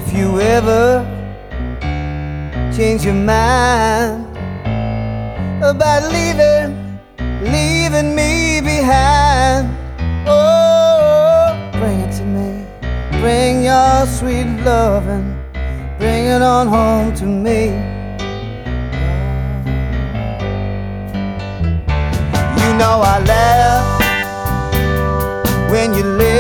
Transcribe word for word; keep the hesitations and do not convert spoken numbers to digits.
if you ever change your mind about leaving, leaving me behind, oh, bring it to me. Bring your sweet loving, bring it on home to me. You know I laugh when you leave.